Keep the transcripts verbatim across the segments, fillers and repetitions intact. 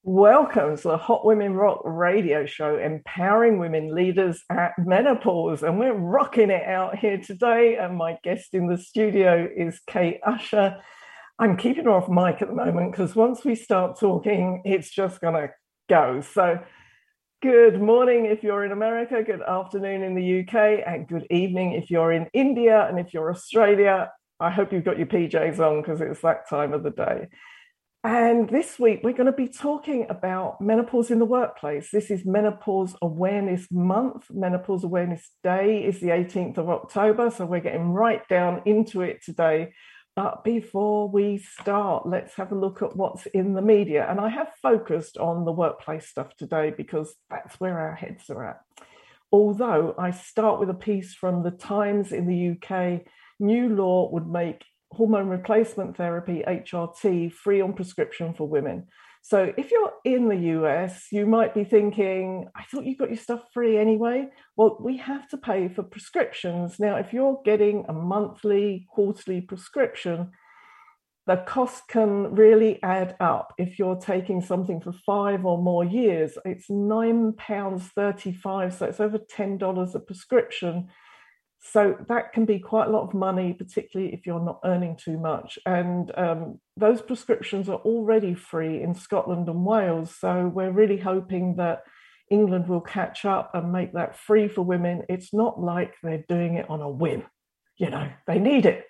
Welcome to the Hot Women Rock radio show, empowering women leaders at menopause. And we're rocking it out here today. And my guest in the studio is Kate Usher. I'm keeping her off mic at the moment because once we start talking, it's just going to go. So, good morning if you're in America, good afternoon in the U K, and good evening if you're in India and if you're Australia. I hope you've got your P Js on because it's that time of the day. And this week, we're going to be talking about menopause in the workplace. This is Menopause Awareness Month. Menopause Awareness Day is the eighteenth of October. So we're getting right down into it today. But before we start, let's have a look at what's in the media. And I have focused on the workplace stuff today because that's where our heads are at. Although I start with a piece from the Times in the U K. New law would make hormone replacement therapy, H R T, free on prescription for women. So if you're in the U S, you might be thinking, I thought you got your stuff free anyway. Well, we have to pay for prescriptions. Now, if you're getting a monthly, quarterly prescription, the cost can really add up. If you're taking something for five or more years, it's nine pounds thirty-five. So it's over ten dollars a prescription. So that can be quite a lot of money, particularly if you're not earning too much. And um, those prescriptions are already free in Scotland and Wales. So we're really hoping that England will catch up and make that free for women. It's not like they're doing it on a whim. You know, they need it.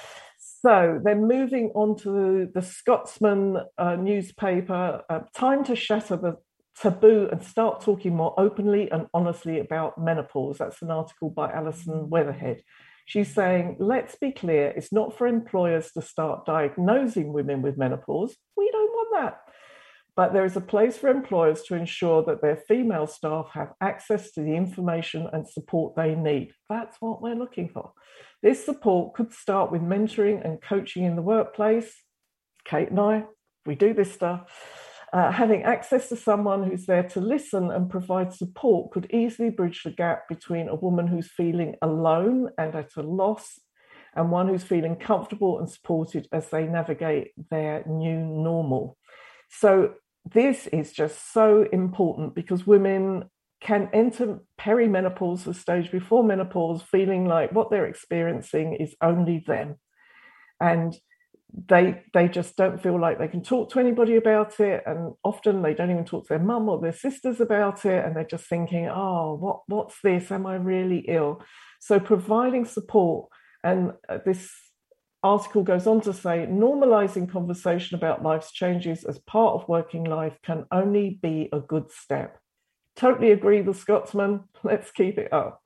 So they're moving on to the Scotsman uh, newspaper, uh, time to shatter the taboo and start talking more openly and honestly about menopause. That's an article by Alison Weatherhead. She's saying, let's be clear, it's not for employers to start diagnosing women with menopause. We don't want that. But there is a place for employers to ensure that their female staff have access to the information and support they need. That's what we're looking for. This support could start with mentoring and coaching in the workplace. Kate and I, we do this stuff. Uh, having access to someone who's there to listen and provide support could easily bridge the gap between a woman who's feeling alone and at a loss and one who's feeling comfortable and supported as they navigate their new normal. So this is just so important because women can enter perimenopause, the stage before menopause, feeling like what they're experiencing is only them. And they they just don't feel like they can talk to anybody about it, and often they don't even talk to their mum or their sisters about it, and they're just thinking, oh, what what's this, am I really ill? So providing support, and this article goes on to say, normalizing conversation about life's changes as part of working life can only be a good step. Totally agree, the Scotsman. Let's keep it up.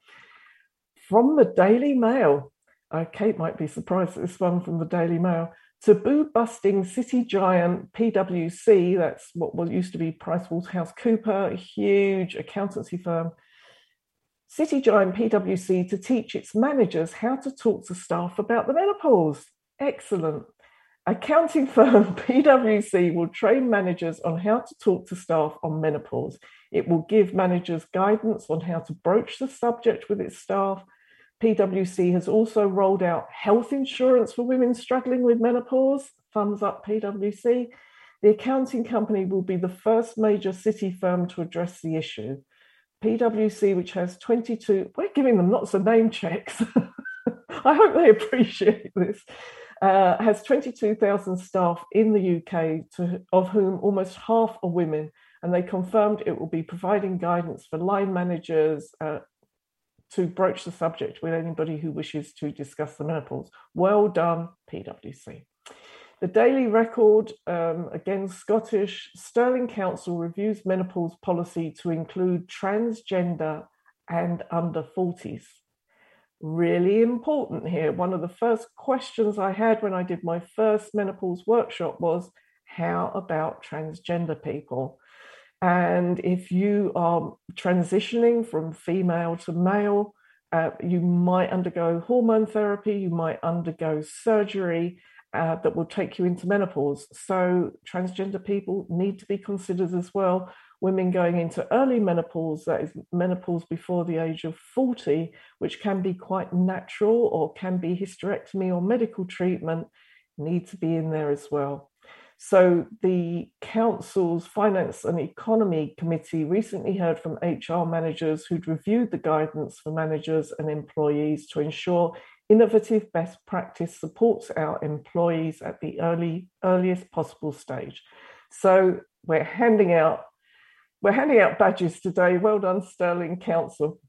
From the Daily Mail, uh, Kate might be surprised at this one from the Daily Mail. Taboo-busting city giant P W C, that's what was used to be PricewaterhouseCoopers, a huge accountancy firm, city giant P W C to teach its managers how to talk to staff about the menopause. Excellent. Accounting firm P W C will train managers on how to talk to staff on menopause. It will give managers guidance on how to broach the subject with its staff. P W C has also rolled out health insurance for women struggling with menopause. Thumbs up, P W C. The accounting company will be the first major city firm to address the issue. P W C, which has twenty-two, we're giving them lots of name checks. I hope they appreciate this. Uh, has twenty-two thousand staff in the U K, to, of whom almost half are women. And they confirmed it will be providing guidance for line managers, uh, to broach the subject with anybody who wishes to discuss the menopause. Well done, P W C. The Daily Record, um, again Scottish, Stirling Council reviews menopause policy to include transgender and under forties. Really important here. One of the first questions I had when I did my first menopause workshop was, how about transgender people? And if you are transitioning from female to male, uh, you might undergo hormone therapy, you might undergo surgery uh, that will take you into menopause. So transgender people need to be considered as well. Women going into early menopause, that is menopause before the age of forty, which can be quite natural or can be hysterectomy or medical treatment, need to be in there as well. So the council's Finance and Economy Committee recently heard from H R managers who'd reviewed the guidance for managers and employees to ensure innovative best practice supports our employees at the early earliest possible stage. So we're handing out we're handing out badges today. Well done, Stirling Council.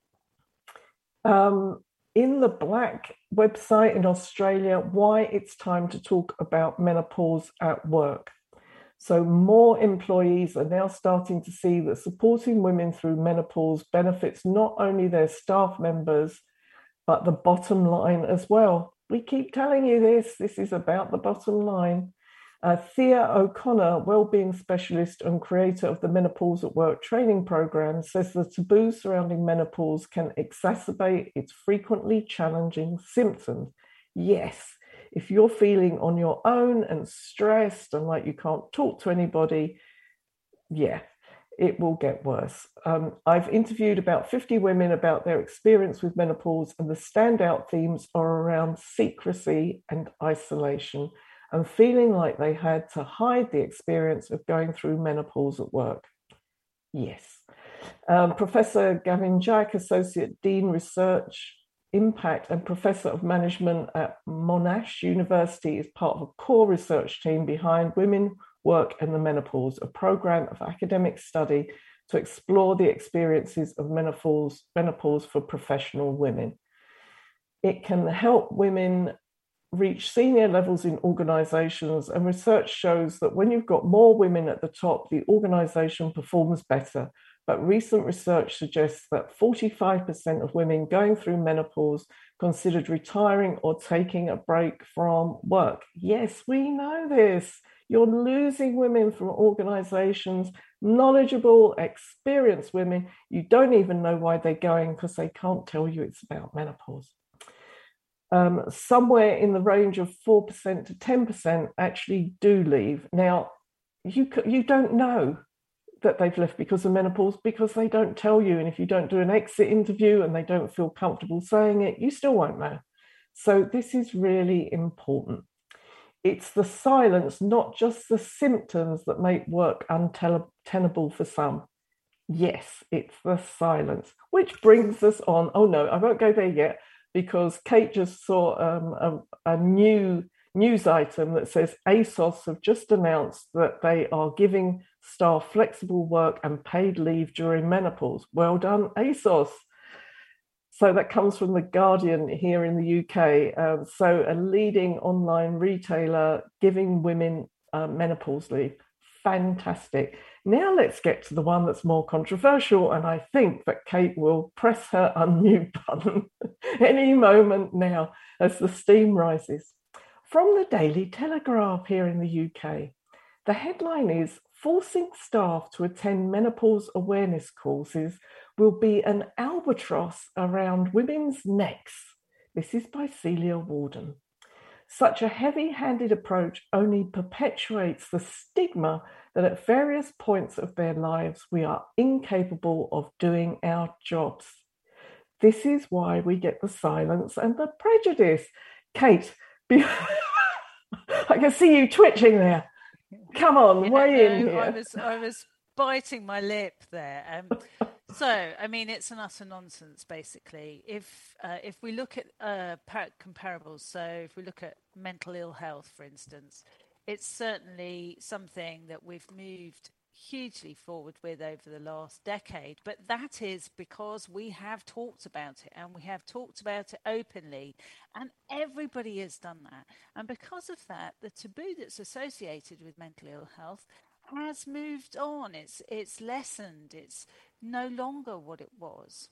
Um, in the Black website in Australia, why it's time to talk about menopause at work. So more employees are now starting to see that supporting women through menopause benefits not only their staff members, but the bottom line as well. We keep telling you this, this is about the bottom line. Uh, Thea O'Connor, wellbeing specialist and creator of the Menopause at Work training program, says the taboo surrounding menopause can exacerbate its frequently challenging symptoms. Yes, if you're feeling on your own and stressed and like you can't talk to anybody, yeah, it will get worse. Um, I've interviewed about fifty women about their experience with menopause, and the standout themes are around secrecy and isolation, and feeling like they had to hide the experience of going through menopause at work. Yes. Um, Professor Gavin Jack, Associate Dean Research Impact and Professor of Management at Monash University, is part of a core research team behind Women, Work and the Menopause, a program of academic study to explore the experiences of menopause, menopause for professional women. It can help women reach senior levels in organizations, and research shows that when you've got more women at the top, the organization performs better. But recent research suggests that forty-five percent of women going through menopause considered retiring or taking a break from work. Yes, we know this. You're losing women from organizations, knowledgeable, experienced women. You don't even know why they're going because they can't tell you it's about menopause. Um, somewhere in the range of four percent to ten percent actually do leave. Now, you, you don't know that they've left because of menopause because they don't tell you. And if you don't do an exit interview and they don't feel comfortable saying it, you still won't know. So this is really important. It's the silence, not just the symptoms, that make work untenable for some. Yes, it's the silence, which brings us on. Oh no, I won't go there yet, because Kate just saw um, a, a new news item that says ASOS have just announced that they are giving staff flexible work and paid leave during menopause. Well done, ASOS. So that comes from The Guardian here in the U K. Um, so a leading online retailer giving women uh, menopause leave. Fantastic. Now let's get to the one that's more controversial, and I think that Kate will press her unmute button any moment now as the steam rises. From the Daily Telegraph here in the U K, the headline is "Forcing staff to attend menopause awareness courses will be an albatross around women's necks." This is by Celia Warden. Such a heavy-handed approach only perpetuates the stigma that at various points of their lives we are incapable of doing our jobs. This is why we get the silence and the prejudice. Kate, be- I can see you twitching there. Come on, yeah, weigh no, in here. I was, I was biting my lip there. Um, so, I mean, it's an utter nonsense, basically. If uh, if we look at uh, comparables, so if we look at mental ill health, for instance, it's certainly something that we've moved hugely forward with over the last decade. But that is because we have talked about it, and we have talked about it openly, and everybody has done that. And because of that, the taboo that's associated with mental ill health has moved on. It's it's lessened. It's no longer what it was.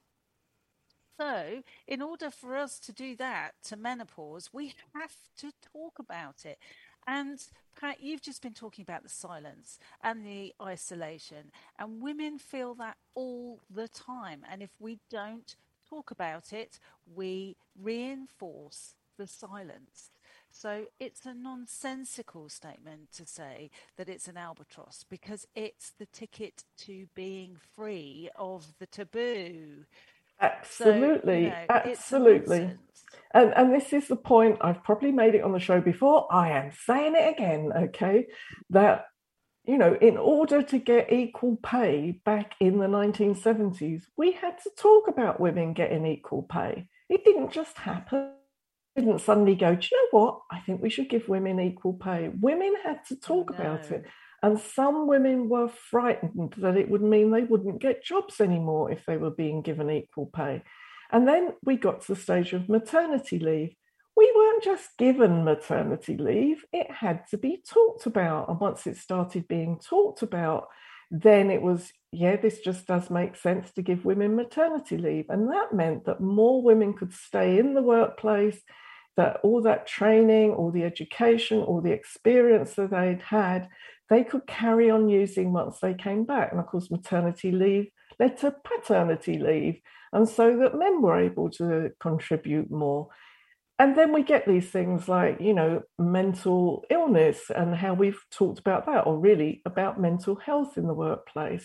So, in order for us to do that to menopause, we have to talk about it. And Pat, you've just been talking about the silence and the isolation, and women feel that all the time. And if we don't talk about it, we reinforce the silence. So it's a nonsensical statement to say that it's an albatross, because it's the ticket to being free of the taboo. Absolutely, so, you know, absolutely. And, and this is the point, I've probably made it on the show before, I am saying it again, okay, that, you know, in order to get equal pay back in the nineteen seventies, we had to talk about women getting equal pay. It didn't just happen. It didn't suddenly go, do you know what? I think we should give women equal pay. Women had to talk no. about it. And some women were frightened that it would mean they wouldn't get jobs anymore if they were being given equal pay. And then we got to the stage of maternity leave. We weren't just given maternity leave, it had to be talked about. And once it started being talked about, then it was, yeah, this just does make sense to give women maternity leave. And that meant that more women could stay in the workplace, that all that training, all the education, all the experience that they'd had, they could carry on using once they came back. And of course, maternity leave led to paternity leave. And so that men were able to contribute more. And then we get these things like, you know, mental illness and how we've talked about that, or really about mental health in the workplace.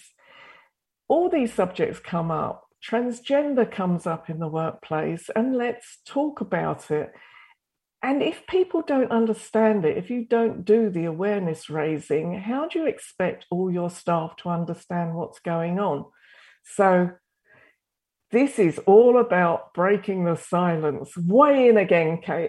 All these subjects come up. Transgender comes up in the workplace, and let's talk about it. And if people don't understand it, if you don't do the awareness raising, how do you expect all your staff to understand what's going on? So this is all about breaking the silence. Weigh in again, Kate.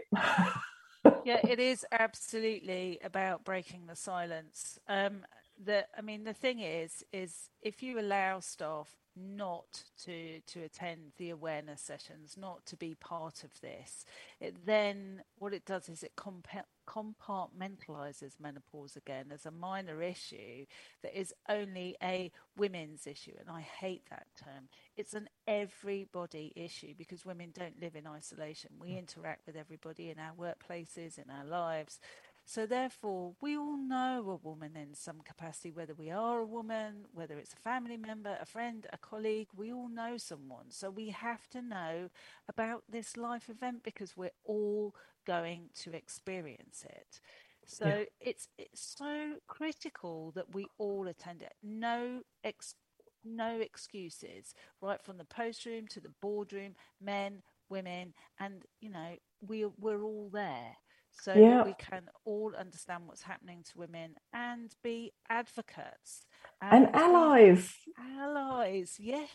Yeah, it is absolutely about breaking the silence. Um, the, I mean, the thing is, is if you allow staff not to to attend the awareness sessions, not to be part of this, it then what it does is it compa- compartmentalizes menopause again as a minor issue that is only a women's issue. And I hate that term. It's an everybody issue, because women don't live in isolation. We interact with everybody in our workplaces, in our lives. So therefore, we all know a woman in some capacity, whether we are a woman, whether it's a family member, a friend, a colleague, we all know someone. So we have to know about this life event, because we're all going to experience it. So yeah. it's it's so critical that we all attend it. No ex, no excuses, right from the post room to the boardroom, men, women, and, you know, we, we're all there. So yeah. that we can all understand what's happening to women and be advocates. And, and allies. Allies, yes.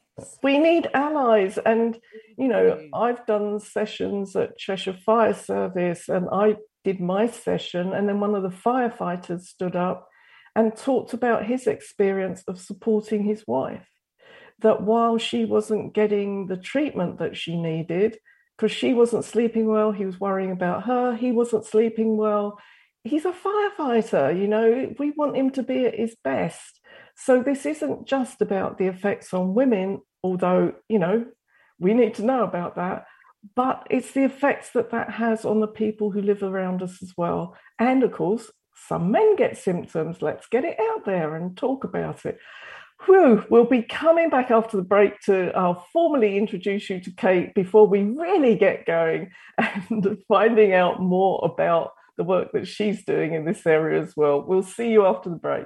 We need allies. And, you know, I've done sessions at Cheshire Fire Service, and I did my session, and then one of the firefighters stood up and talked about his experience of supporting his wife. That while she wasn't getting the treatment that she needed, because she wasn't sleeping well, he was worrying about her, he wasn't sleeping well. He's a firefighter, you know, we want him to be at his best. So this isn't just about the effects on women, although, you know, we need to know about that, but it's the effects that that has on the people who live around us as well. And of course, some men get symptoms. Let's get it out there and talk about it. Whew, we'll be coming back after the break to uh, formally introduce you to Kate before we really get going and finding out more about the work that she's doing in this area as well. We'll see you after the break.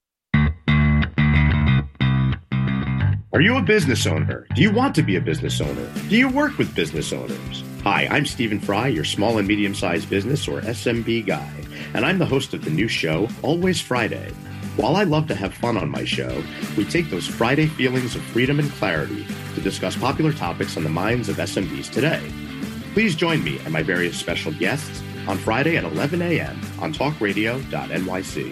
Are you a business owner? Do you want to be a business owner? Do you work with business owners? Hi, I'm Stephen Fry, your small and medium-sized business, or S M B guy, and I'm the host of the new show, Always Friday. While I love to have fun on my show, we take those Friday feelings of freedom and clarity to discuss popular topics on the minds of S M Bs today. Please join me and my various special guests on Friday at eleven a.m. on talk radio dot N Y C.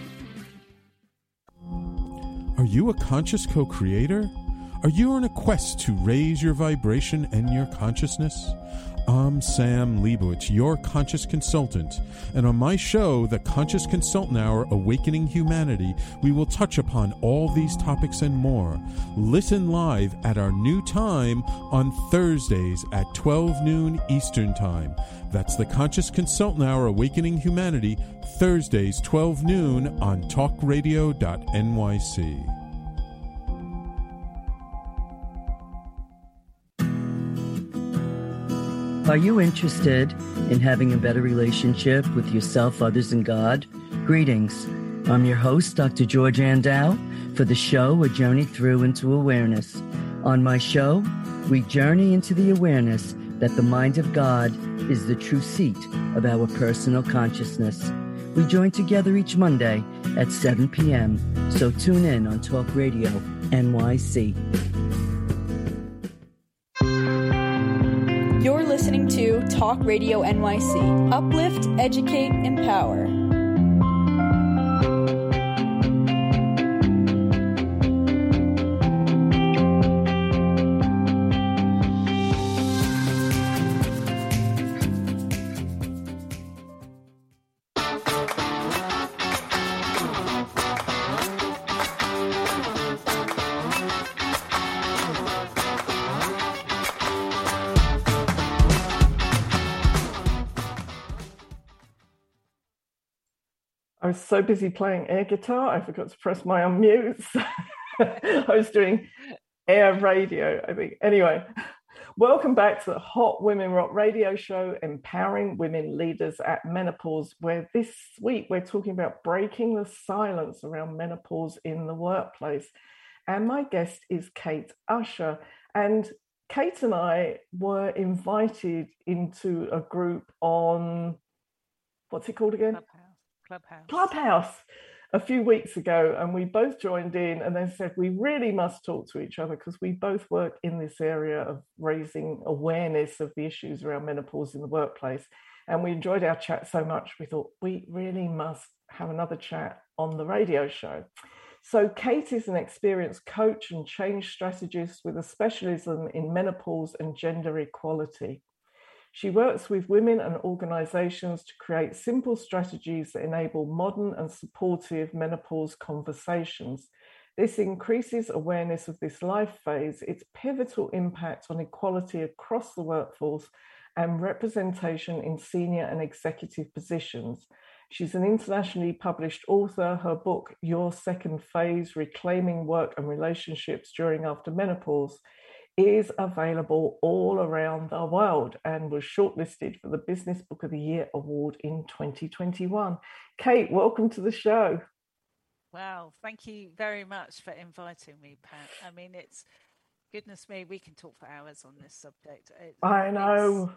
Are you a conscious co-creator? Are you on a quest to raise your vibration and your consciousness? I'm Sam Leibowitz, your conscious consultant, and on my show, The Conscious Consultant Hour, Awakening Humanity, we will touch upon all these topics and more. Listen live at our new time on Thursdays at twelve noon Eastern Time. That's The Conscious Consultant Hour, Awakening Humanity, Thursdays, twelve noon on talk radio dot N Y C. Are you interested in having a better relationship with yourself, others, and God? Greetings. I'm your host, Doctor George Andow, for the show A Journey Through into Awareness. On my show, we journey into the awareness that the mind of God is the true seat of our personal consciousness. We join together each Monday at seven p.m., so tune in on Talk Radio N Y C. You're listening to Talk Radio N Y C. Uplift, educate, empower. I was so busy playing air guitar, I forgot to press my unmute. I was doing air radio, I think. Anyway, welcome back to the Hot Women Rock radio show, empowering women leaders at menopause, where this week we're talking about breaking the silence around menopause in the workplace. And my guest is Kate Usher. And Kate and I were invited into a group on, what's it called again? Clubhouse. Clubhouse a few weeks ago, and we both joined in and then said we really must talk to each other because we both work in this area of raising awareness of the issues around menopause in the workplace. And we enjoyed our chat so much, we thought we really must have another chat on the radio show. So Kate is an experienced coach and change strategist with a specialism in menopause and gender equality. She works with women and organisations to create simple strategies that enable modern and supportive menopause conversations. This increases awareness of this life phase, its pivotal impact on equality across the workforce, and representation in senior and executive positions. She's an internationally published author. Her book, Your Second Phase, Reclaiming Work and Relationships During After Menopause, is available all around the world and was shortlisted for the Business Book of the Year award in twenty twenty-one. Kate, welcome to the show. Wow, thank you very much for inviting me, Pat. I mean, it's, goodness me, we can talk for hours on this subject. It, I know.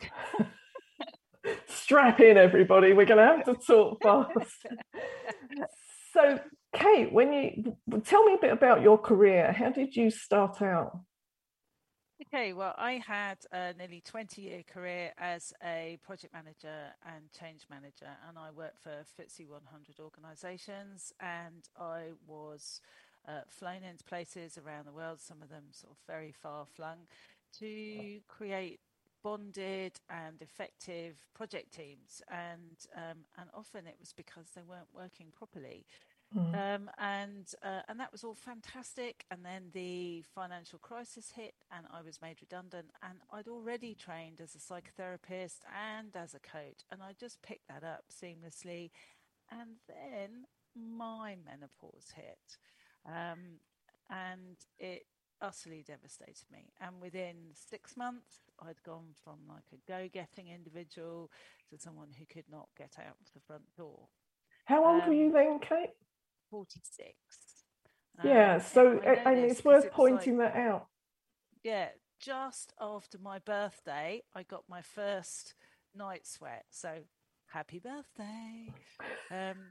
Strap in, everybody. We're going to have to talk fast. So, Kate, when you tell me a bit about your career, how did you start out? Okay, well, I had a nearly twenty-year career as a project manager and change manager, and I worked for F T S E one hundred organisations, and I was uh, flown into places around the world, some of them sort of very far-flung, to create bonded and effective project teams, and um, and often it was because they weren't working properly. Mm. Um, and uh, and that was all fantastic. And then the financial crisis hit, and I was made redundant. And I'd already trained as a psychotherapist and as a coach, and I just picked that up seamlessly. And then my menopause hit, um, and it utterly devastated me. And within six months, I'd gone from like a go-getting individual to someone who could not get out the front door. How old um, were you then, Kate? forty-six. Yeah, um, so and, and it's worth it pointing like, that out. Yeah, just after my birthday, I got my first night sweat. So happy birthday. Um,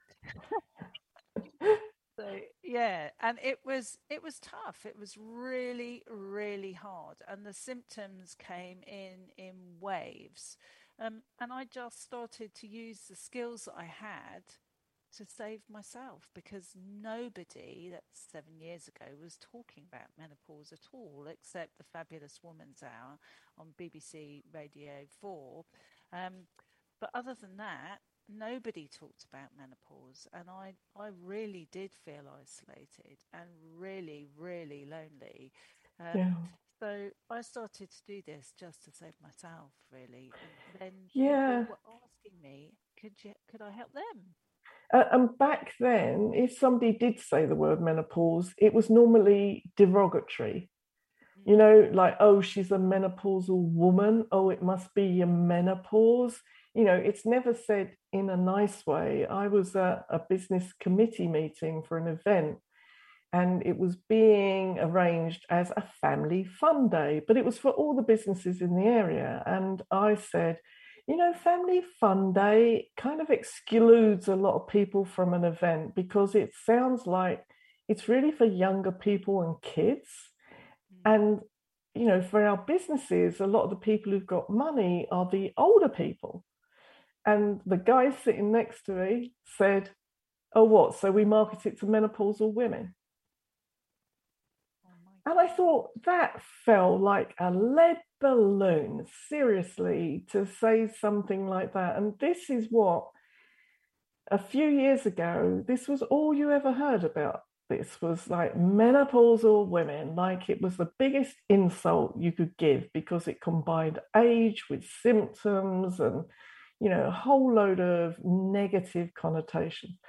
so yeah, and it was it was tough. It was really, really hard, and the symptoms came in in waves. Um, and I just started to use the skills that I had to save myself, because nobody, that's seven years ago, was talking about menopause at all, except the Fabulous Woman's Hour on B B C Radio four. Um, but other than that, nobody talked about menopause, and I, I really did feel isolated and really, really lonely. Um, yeah. So I started to do this just to save myself, really. And then yeah. people were asking me, could you, could I help them? Uh, and back then, if somebody did say the word menopause, it was normally derogatory. Mm-hmm. You know, like, oh, she's a menopausal woman. Oh, it must be a menopause. You know, it's never said in a nice way. I was at a business committee meeting for an event, and it was being arranged as a family fun day, but it was for all the businesses in the area. And I said, you know, family fun day kind of excludes a lot of people from an event because it sounds like it's really for younger people and kids. And, you know, for our businesses, a lot of the people who've got money are the older people. And the guy sitting next to me said, oh, what? So we market it to menopausal women? Oh, and I thought that felt like a lead balloon, seriously, to say something like that. And this is what, a few years ago, this was all you ever heard about. This was like menopausal women, like it was the biggest insult you could give because it combined age with symptoms and, you know, a whole load of negative connotation.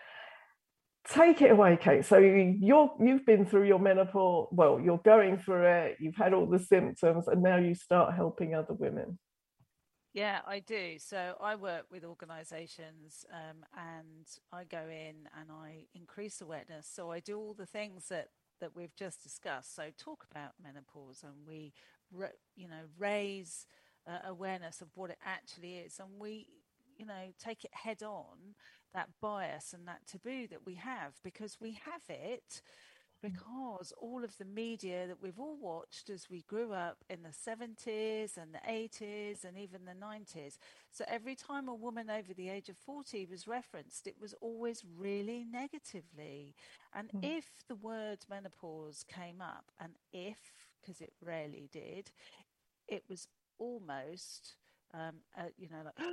Take it away, Kate. So you're, you've been through your menopause, well, you're going through it, you've had all the symptoms, and now you start helping other women. Yeah, I do. So I work with organisations um, and I go in and I increase awareness. So I do all the things that, that we've just discussed. So talk about menopause, and we, you know, raise uh, awareness of what it actually is. And we, you know, take it head on, that bias and that taboo that we have, because we have it because all of the media that we've all watched as we grew up in the seventies and the eighties and even the nineties. So every time a woman over the age of forty was referenced, it was always really negatively. And mm. if the word menopause came up, and if, because it rarely did, it was almost, um, uh, you know, like,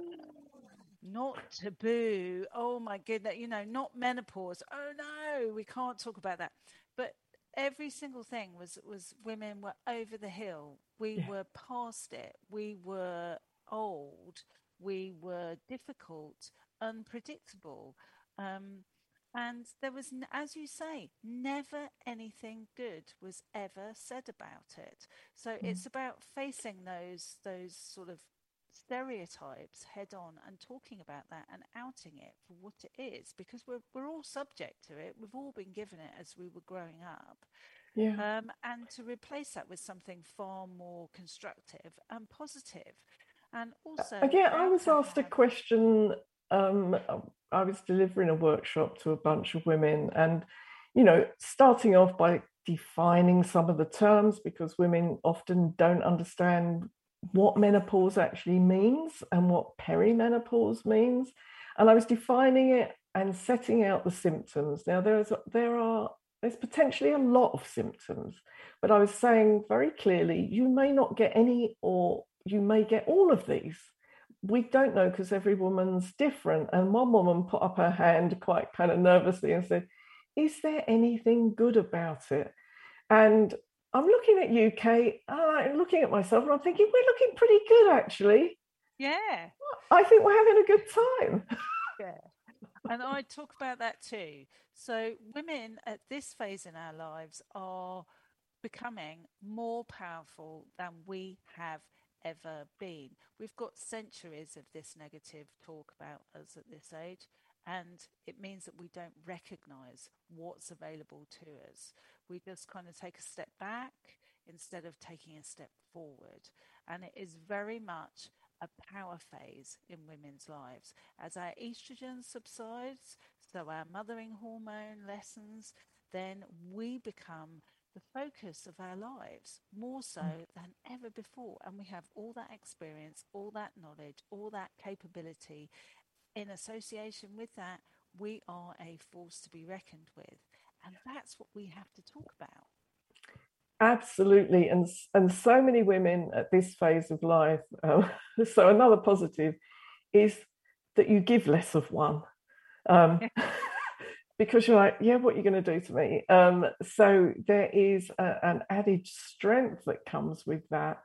not taboo. Oh my goodness, you know, not menopause. Oh no, we can't talk about that. But every single thing was, was women were over the hill. We yeah. were past it. We were old. We were difficult, unpredictable. Um, and there was, as you say, never anything good was ever said about it. So mm. it's about facing those, those sort of stereotypes head on and talking about that and outing it for what it is, because we're we're all subject to it. We've all been given it as we were growing up. Yeah. Um, and to replace that with something far more constructive and positive. And also, again, I was asked have... a question. Um, I was delivering a workshop to a bunch of women, and you know, starting off by defining some of the terms, because women often don't understand what menopause actually means and what perimenopause means. And I was defining it and setting out the symptoms. Now there's there are there's potentially a lot of symptoms, but I was saying very clearly, you may not get any, or you may get all of these. We don't know, because every woman's different. And one woman put up her hand quite kind of nervously and said, is there anything good about it? And I'm looking at you, Kate, and I'm looking at myself, and I'm thinking, we're looking pretty good, actually. Yeah. I think we're having a good time. Yeah. And I talk about that too. So women at this phase in our lives are becoming more powerful than we have ever been. We've got centuries of this negative talk about us at this age, and it means that we don't recognize what's available to us. We just kind of take a step back instead of taking a step forward. And it is very much a power phase in women's lives. As our estrogen subsides, so our mothering hormone lessens, then we become the focus of our lives, more so than ever before. And we have all that experience, all that knowledge, all that capability. In association with that, we are a force to be reckoned with. And that's what we have to talk about. Absolutely. And, and so many women at this phase of life, um, so another positive is that you give less of one. Um, because you're like, yeah, what are you going to do to me? Um, so there is a, an added strength that comes with that.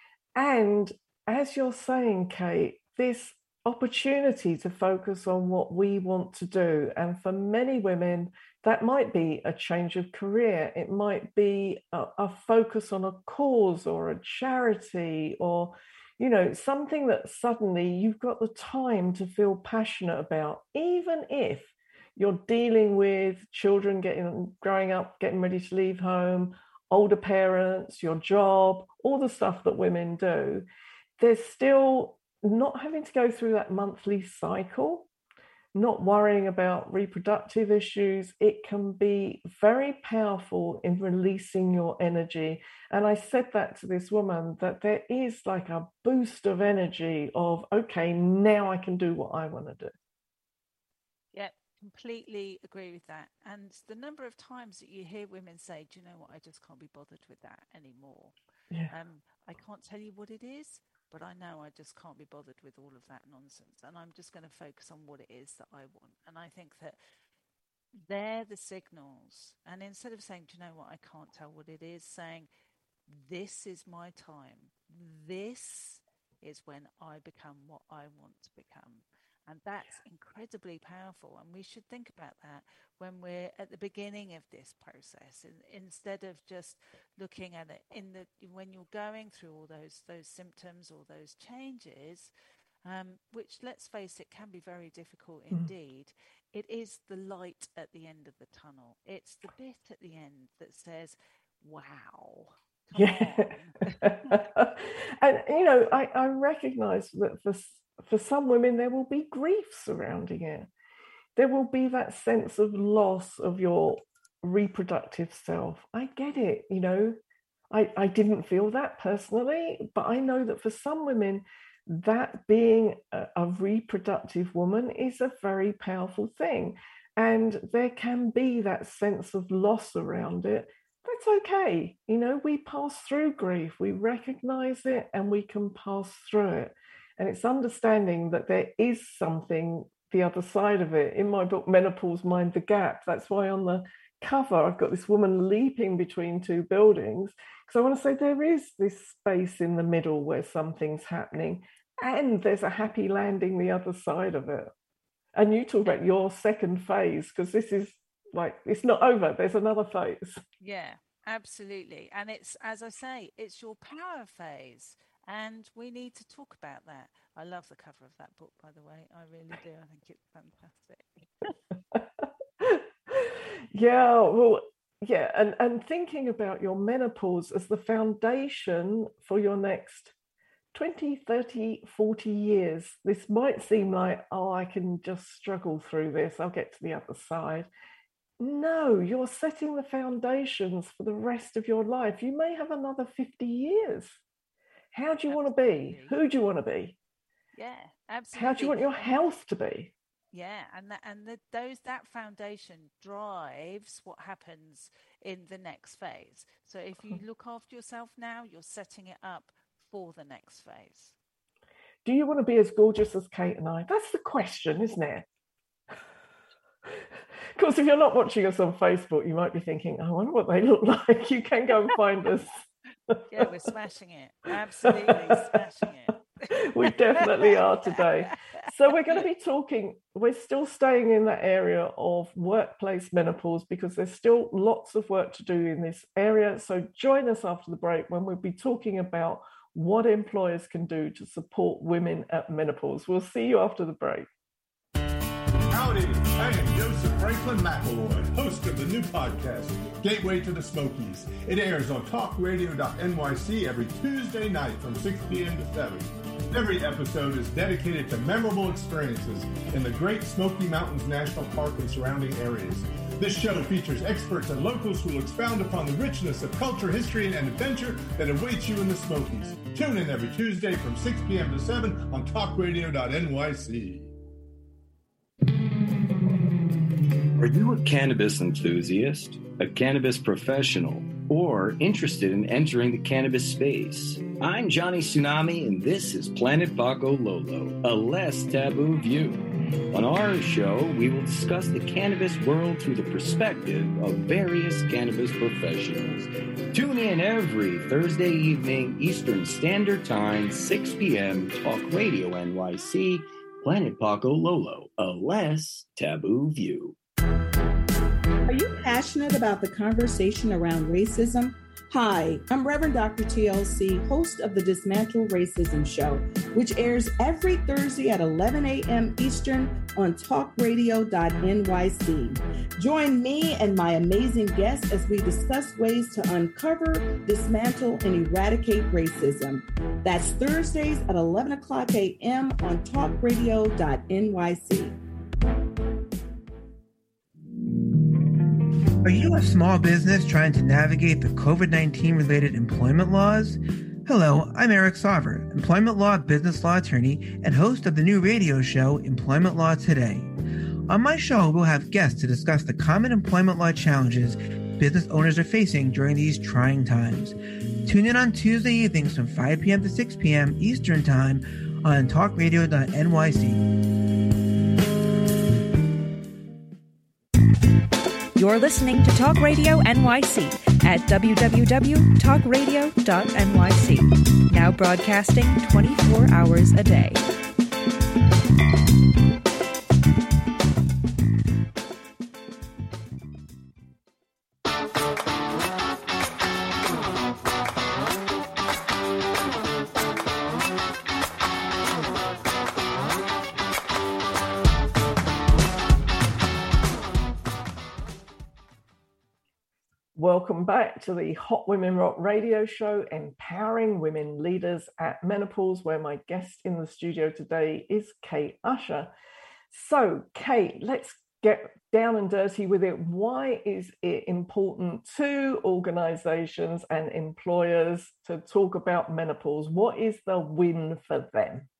And as you're saying, Kate, this opportunity to focus on what we want to do. And for many women, that might be a change of career. It might be a, a focus on a cause or a charity, or, you know, something that suddenly you've got the time to feel passionate about, even if you're dealing with children getting growing up, getting ready to leave home, older parents, your job, all the stuff that women do, there's still not having to go through that monthly cycle, not worrying about reproductive issues. It can be very powerful in releasing your energy. And I said that to this woman, that there is like a boost of energy of, okay, now I can do what I want to do. Yeah, completely agree with that. And the number of times that you hear women say, do you know what, I just can't be bothered with that anymore. Yeah. Um, I can't tell you what it is, but I know I just can't be bothered with all of that nonsense. And I'm just going to focus on what it is that I want. And I think that they're the signals. And instead of saying, do you know what, I can't tell what it is, saying, this is my time. This is when I become what I want to become. And that's incredibly powerful. And we should think about that when we're at the beginning of this process, and instead of just looking at it in the when you're going through all those those symptoms or those changes, um, which, let's face it, can be very difficult mm. indeed. It is the light at the end of the tunnel. It's the bit at the end that says, wow. Come yeah. And, you know, I, I recognize that for For some women, there will be grief surrounding it. There will be that sense of loss of your reproductive self. I get it, you know. I, I didn't feel that personally, but I know that for some women, that being a, a reproductive woman is a very powerful thing. And there can be that sense of loss around it. That's okay. You know, we pass through grief, we recognize it, and we can pass through it. And it's understanding that there is something the other side of it. In my book, Menopause, Mind the Gap, that's why on the cover, I've got this woman leaping between two buildings. Because I want to say there is this space in the middle where something's happening, and there's a happy landing the other side of it. And you talk about your second phase, because this is like, it's not over. There's another phase. Yeah, absolutely. And it's, as I say, it's your power phase. And we need to talk about that. I love the cover of that book, by the way. I really do. I think it's fantastic. yeah, well, yeah. And, and thinking about your menopause as the foundation for your next twenty, thirty, forty years. This might seem like, oh, I can just struggle through this. I'll get to the other side. No, you're setting the foundations for the rest of your life. You may have another fifty years. How do you absolutely. want to be? Who do you want to be? Yeah, absolutely. How do you want your health to be? Yeah, and that and the, those that foundation drives what happens in the next phase. So if you look after yourself now, you're setting it up for the next phase. Do you want to be as gorgeous as Kate and I? That's the question, isn't it? Of course, if you're not watching us on Facebook, you might be thinking, I wonder what they look like. You can go and find us. Yeah, we're smashing it. Absolutely smashing it. We definitely are today. So we're going to be talking, we're still staying in that area of workplace menopause because there's still lots of work to do in this area. So join us after the break when we'll be talking about what employers can do to support women at menopause. We'll see you after the break. Howdy, I am Joseph Franklin McElroy, host of the new podcast, Gateway to the Smokies. It airs on talk radio dot N Y C every Tuesday night from six p.m. to seven. Every episode is dedicated to memorable experiences in the Great Smoky Mountains National Park and surrounding areas. This show features experts and locals who will expound upon the richness of culture, history, and adventure that awaits you in the Smokies. Tune in every Tuesday from six p.m. to seven on talk radio dot N Y C. Are you a cannabis enthusiast, a cannabis professional, or interested in entering the cannabis space? I'm Johnny Tsunami, and this is Planet Paco Lolo, a less taboo view. On our show, we will discuss the cannabis world through the perspective of various cannabis professionals. Tune in every Thursday evening, Eastern Standard Time, six p.m., Talk Radio N Y C, Planet Paco Lolo, a less taboo view. Are you passionate about the conversation around racism? Hi, I'm Reverend Doctor T L C, host of the Dismantle Racism Show, which airs every Thursday at eleven a.m. Eastern on talk radio dot N Y C. Join me and my amazing guests as we discuss ways to uncover, dismantle, and eradicate racism. That's Thursdays at eleven o'clock a.m. on talk radio dot N Y C. Are you a small business trying to navigate the COVID nineteen related employment laws? Hello, I'm Eric Sauver, employment law business law attorney and host of the new radio show, Employment Law Today. On my show, we'll have guests to discuss the common employment law challenges business owners are facing during these trying times. Tune in on Tuesday evenings from five p.m. to six p.m. Eastern Time on talk radio dot N Y C. You're listening to Talk Radio N Y C at w w w dot talk radio dot N Y C. Now broadcasting twenty-four hours a day. Welcome back to the Hot Women Rock radio show, empowering women leaders at menopause, where my guest in the studio today is Kate Usher. So, Kate, let's get down and dirty with it. Why is it important to organizations and employers to talk about menopause? What is the win for them?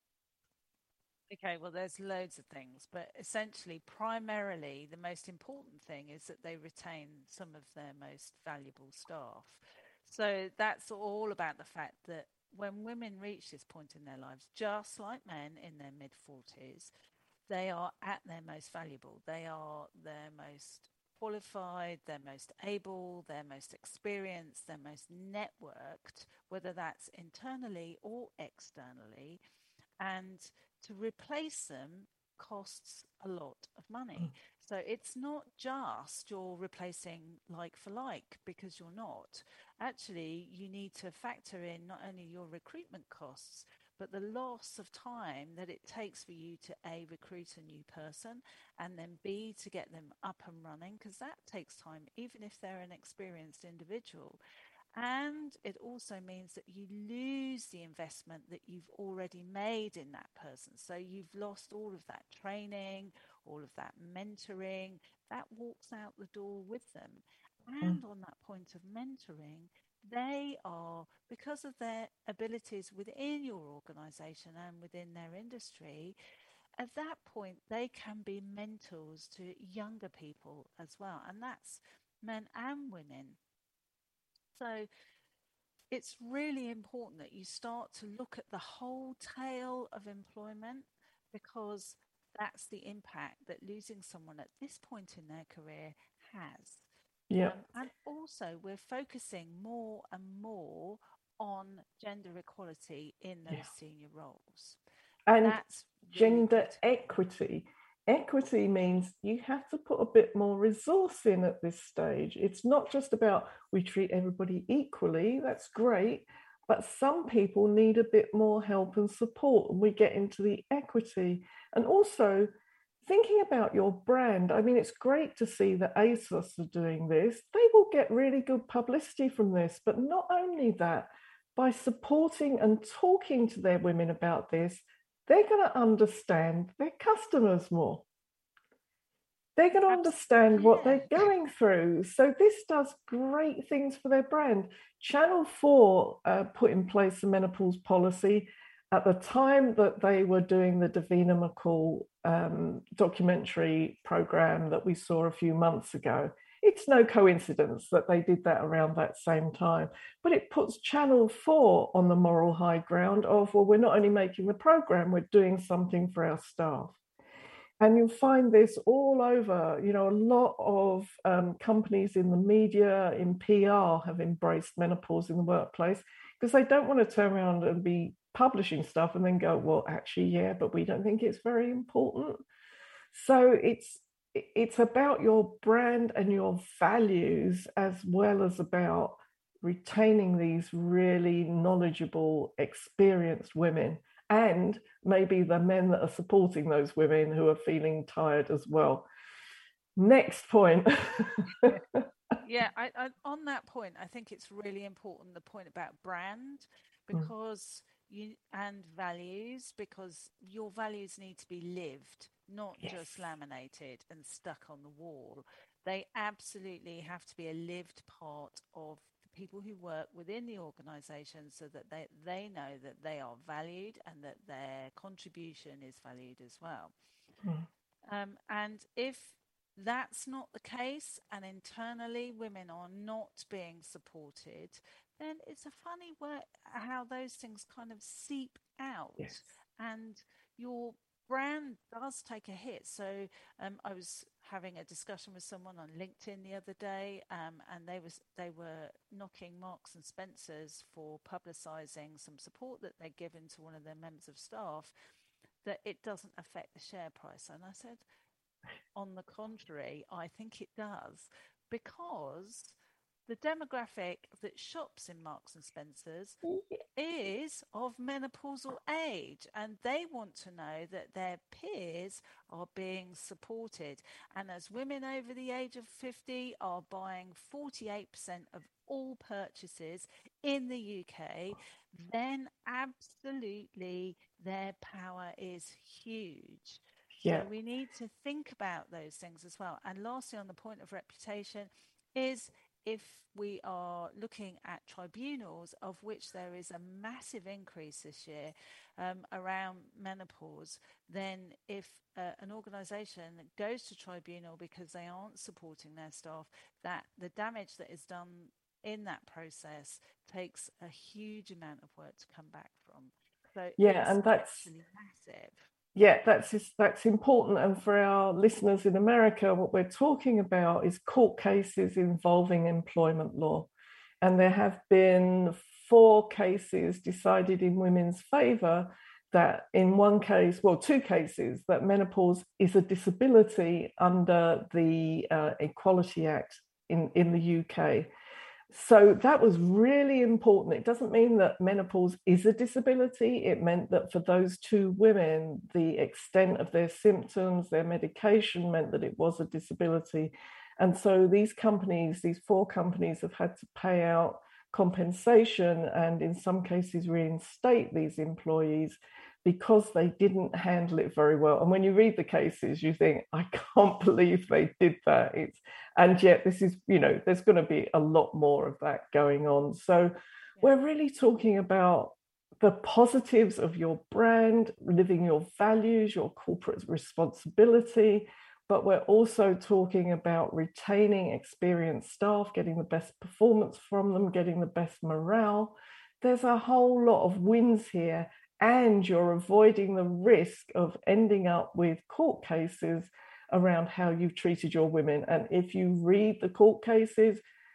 Okay, well, there's loads of things, but essentially, primarily, the most important thing is that they retain some of their most valuable staff. So that's all about the fact that when women reach this point in their lives, just like men in their mid-forties, they are at their most valuable. They are their most qualified, they're most able, they're most experienced, they're most networked, whether that's internally or externally. And to replace them costs a lot of money. So it's not just you're replacing like for like, because you're not. Actually, you need to factor in not only your recruitment costs, but the loss of time that it takes for you to A, recruit a new person, and then B, to get them up and running, because that takes time, even if they're an experienced individual. And it also means that you lose the investment that you've already made in that person. So you've lost all of that training, all of that mentoring, that walks out the door with them. And mm. on that point of mentoring, they are, because of their abilities within your organization and within their industry, at that point, they can be mentors to younger people as well. And that's men and women. So it's really important that you start to look at the whole tail of employment, because that's the impact that losing someone at this point in their career has. Yeah. Um, and also we're focusing more and more on gender equality in those yeah. senior roles. And that's really gender good. equity. Equity means you have to put a bit more resource in at this stage. It's not just about we treat everybody equally, that's great, but some people need a bit more help and support, and we get into the equity. And also thinking about your brand. I mean, it's great to see that ASOS are doing this. They will get really good publicity from this, but not only that, by supporting and talking to their women about this, they're going to understand their customers more. They're going to understand what they're going through. So this does great things for their brand. Channel four uh, put in place a menopause policy at the time that they were doing the Davina McCall um, documentary program that we saw a few months ago. It's no coincidence that they did that around that same time, but it puts Channel four on the moral high ground of, well, we're not only making the program, we're doing something for our staff. And you'll find this all over. You know, a lot of um, companies in the media, in P R, have embraced menopause in the workplace because they don't want to turn around and be publishing stuff and then go, well, actually, yeah, but we don't think it's very important. So it's it's about your brand and your values, as well as about retaining these really knowledgeable, experienced women, and maybe the men that are supporting those women who are feeling tired as well. Next point. Yeah, I, I, on that point, I think it's really important, the point about brand, because mm. you and values, because your values need to be lived, not yes. just laminated and stuck on the wall. They absolutely have to be a lived part of the people who work within the organization, so that they, they know that they are valued and that their contribution is valued as well. Mm. Um, and if that's not the case, and internally women are not being supported, then it's a funny way how those things kind of seep out. Yes. And your brand does take a hit. So um, I was having a discussion with someone on LinkedIn the other day, um, and they was they were knocking Marks and Spencer's for publicizing some support that they'd given to one of their members of staff, that it doesn't affect the share price. And I said, on the contrary, I think it does, because the demographic that shops in Marks and Spencer's is of menopausal age, and they want to know that their peers are being supported. And as women over the age of fifty are buying forty-eight percent of all purchases in the U K, then absolutely their power is huge. Yeah. So we need to think about those things as well. And lastly, on the point of reputation, is if we are looking at tribunals, of which there is a massive increase this year um, around menopause, then if uh, an organisation goes to tribunal because they aren't supporting their staff, that the damage that is done in that process takes a huge amount of work to come back from. So yeah, and that's massive. Yeah, that's that's important. And for our listeners in America, what we're talking about is court cases involving employment law. And there have been four cases decided in women's favour, that in one case, well, two cases, that menopause is a disability under the uh, Equality Act in, in the U K. So that was really important. It doesn't mean that menopause is a disability. It meant that for those two women, the extent of their symptoms, their medication meant that it was a disability. And so these companies, these four companies, have had to pay out compensation and in some cases reinstate these employees because they didn't handle it very well. And when you read the cases, you think, I can't believe they did that. It's, and yet this is, you know, there's going to be a lot more of that going on. So we're really talking about the positives of your brand, living your values, your corporate responsibility, but we're also talking about retaining experienced staff, getting the best performance from them, getting the best morale. There's a whole lot of wins here. And you're avoiding the risk of ending up with court cases around how you've treated your women. And if you read the court cases,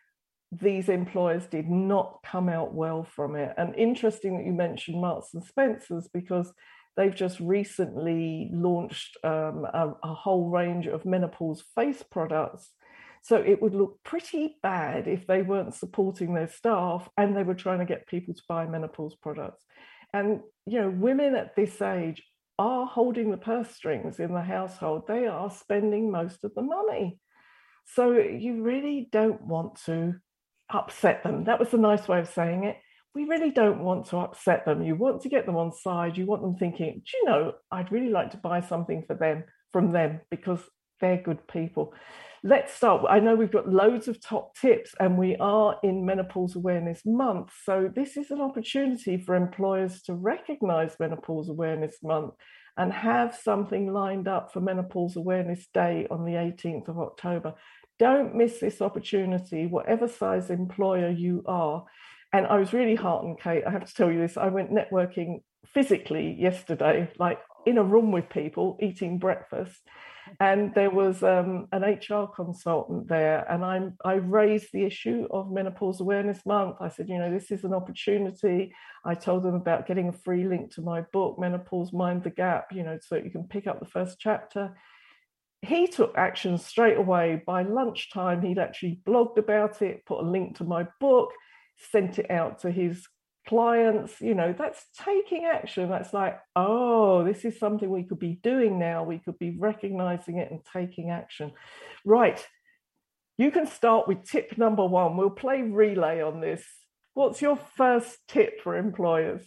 these employers did not come out well from it. And interesting that you mentioned Marks and Spencer's, because they've just recently launched um, a, a whole range of menopause face products. So it would look pretty bad if they weren't supporting their staff and they were trying to get people to buy menopause products. And, you know, women at this age are holding the purse strings in the household. They are spending most of the money. So you really don't want to upset them. That was a nice way of saying it. We really don't want to upset them. You want to get them on side. You want them thinking, do you know, I'd really like to buy something for them, from them, because they're good people. Let's start. I know we've got loads of top tips and we are in Menopause Awareness Month. So this is an opportunity for employers to recognise Menopause Awareness Month and have something lined up for Menopause Awareness Day on the eighteenth of October. Don't miss this opportunity, whatever size employer you are. And I was really heartened, Kate, I have to tell you this. I went networking physically yesterday, like in a room with people, eating breakfast. And there was um, an H R consultant there, and I, I raised the issue of Menopause Awareness Month. I said, you know, this is an opportunity. I told them about getting a free link to my book, Menopause Mind the Gap, you know, so you can pick up the first chapter. he took action straight away. By lunchtime, he'd actually blogged about it, put a link to my book, sent it out to his clients. You know, that's taking action. That's like, oh, this is something we could be doing now. We could be recognizing it and taking action. Right. You can start with tip number one. We'll play relay on this. What's your first tip for employers?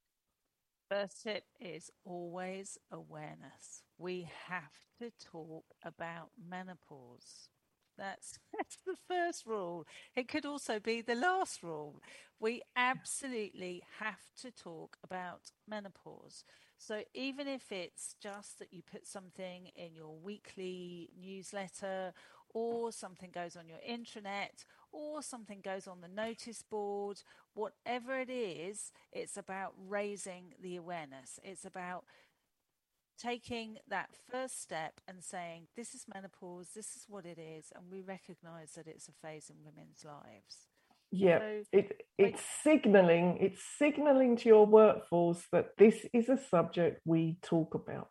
First tip is always awareness. We have to talk about menopause. That's, that's the first rule. It could also be the last rule. We absolutely have to talk about menopause. So even if it's just that you put something in your weekly newsletter, or something goes on your intranet, or something goes on the notice board, whatever it is, it's about raising the awareness. It's about taking that first step and saying, this is menopause, this is what it is, and we recognize that it's a phase in women's lives. Yeah, so, it, it's like, signaling, it's signaling to your workforce that this is a subject we talk about.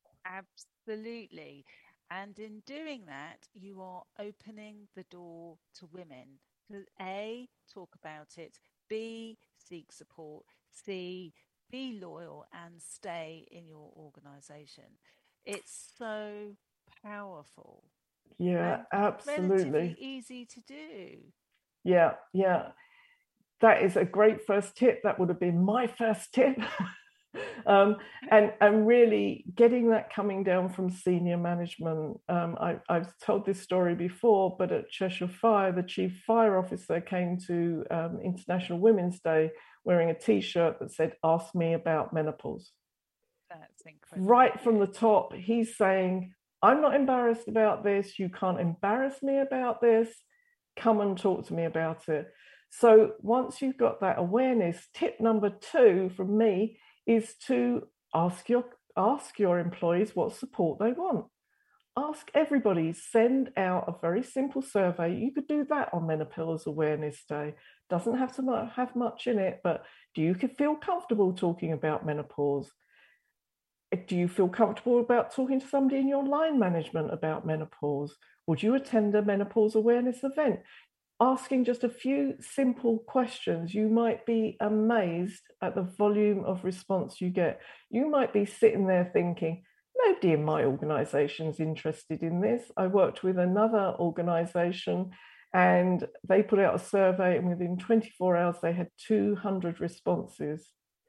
Absolutely. And in doing that, you are opening the door to women to A, talk about it, B, seek support, C, be loyal and stay in your organization. It's so powerful. Yeah, absolutely. Relatively easy to do. Yeah, yeah. That is a great first tip. That would have been my first tip. um, and, and really getting that coming down from senior management. Um, I, I've told this story before, but at Cheshire Fire, the chief fire officer came to um, International Women's Day wearing a T-shirt that said, "Ask me about menopause." That's incredible. Right from the top, he's saying, I'm not embarrassed about this. You can't embarrass me about this. Come and talk to me about it. So once you've got that awareness, tip number two from me is to ask your ask your employees what support they want. Ask everybody, send out a very simple survey. You could do that on Menopause Awareness Day. Doesn't have to have much in it, but do you feel comfortable talking about menopause? Do you feel comfortable about talking to somebody in your line management about menopause? Would you attend a menopause awareness event? Asking just a few simple questions, you might be amazed at the volume of response you get. You might be sitting there thinking, nobody in my organisation is interested in this. I worked with another organisation and they put out a survey, and within twenty-four hours, they had two hundred responses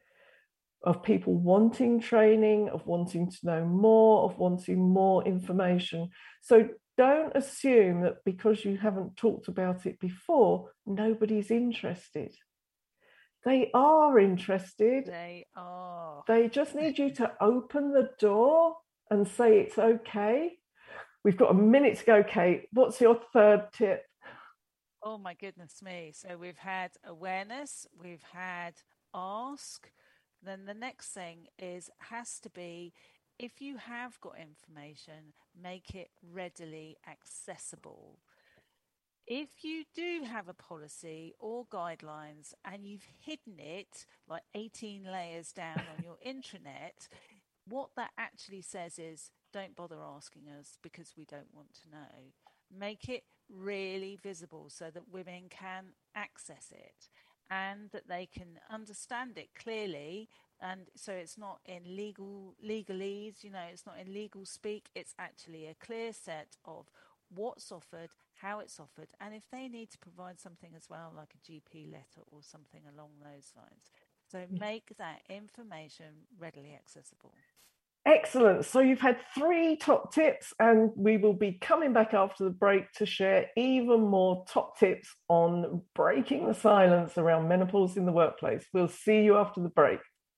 of people wanting training, of wanting to know more, of wanting more information. So don't assume that because you haven't talked about it before, nobody's interested. They are interested. They are. They just need you to open the door and say it's okay. We've got a minute to go, Kate. What's your third tip? Oh my goodness me. So we've had awareness, we've had ask. Then the next thing is has to be, if you have got information, make it readily accessible. If you do have a policy or guidelines and you've hidden it like eighteen layers down on your intranet, what that actually says is don't bother asking us because we don't want to know. Make it really visible so that women can access it and that they can understand it clearly. And so it's not in legal legalese, you know, it's not in legal speak. It's actually a clear set of what's offered, how it's offered, and if they need to provide something as well, like a G P letter or something along those lines. So make that information readily accessible. Excellent. So you've had three top tips, and we will be coming back after the break to share even more top tips on breaking the silence around menopause in the workplace. We'll see you after the break.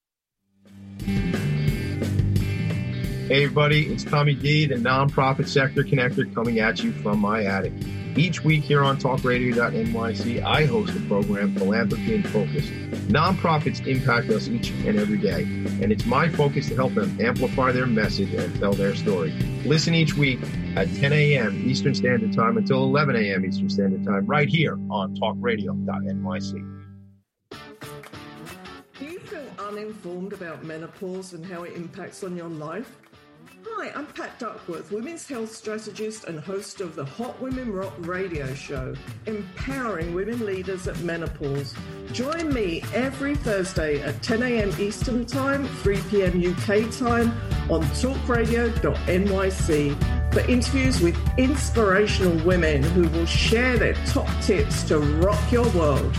Hey everybody, it's Tommy D, the Nonprofit Sector Connector, coming at you from my attic. Each week here on talk radio dot N Y C, I host the program Philanthropy in Focus. Nonprofits impact us each and every day, and it's my focus to help them amplify their message and tell their story. Listen each week at ten a.m. Eastern Standard Time until eleven a.m. Eastern Standard Time, right here on talk radio dot N Y C. Do you feel uninformed about menopause and how it impacts on your life? Hi, I'm Pat Duckworth, women's health strategist and host of the Hot Women Rock radio show, empowering women leaders at menopause. Join me every Thursday at ten a.m. Eastern Time, three p.m. U K time on talk radio dot N Y C for interviews with inspirational women who will share their top tips to rock your world.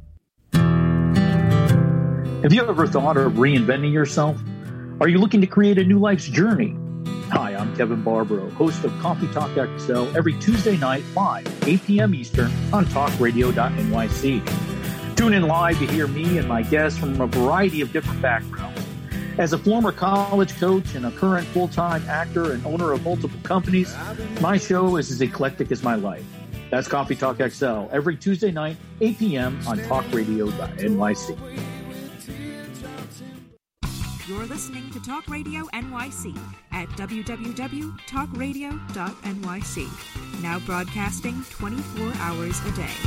Have you ever thought of reinventing yourself? Are you looking to create a new life's journey? Hi, I'm Kevin Barbaro, host of Coffee Talk X L every Tuesday night live, eight p.m. Eastern on talk radio dot N Y C. Tune in live to hear me and my guests from a variety of different backgrounds. As a former college coach and a current full-time actor and owner of multiple companies, my show is as eclectic as my life. That's Coffee Talk X L every Tuesday night, eight p.m. on talk radio dot N Y C. You're listening to Talk Radio N Y C at w w w dot talk radio dot N Y C. Now broadcasting twenty-four hours a day.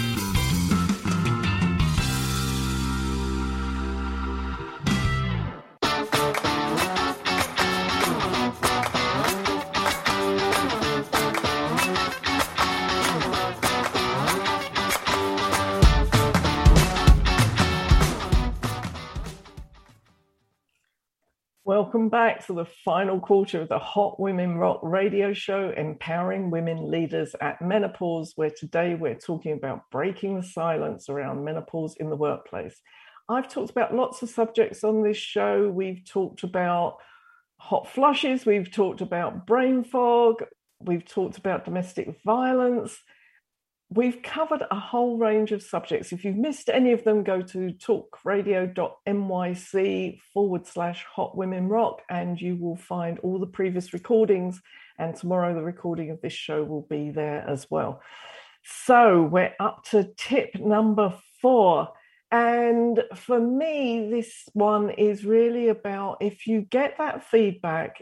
Welcome back to the final quarter of the Hot Women Rock radio show, empowering women leaders at menopause, where today we're talking about breaking the silence around menopause in the workplace. I've talked about lots of subjects on this show. We've talked about hot flushes, we've talked about brain fog, we've talked about domestic violence. We've covered a whole range of subjects. If you've missed any of them, go to talk radio dot N Y C forward slash hot women rock, and you will find all the previous recordings. And tomorrow, the recording of this show will be there as well. So we're up to tip number four. And for me, this one is really about, if you get that feedback,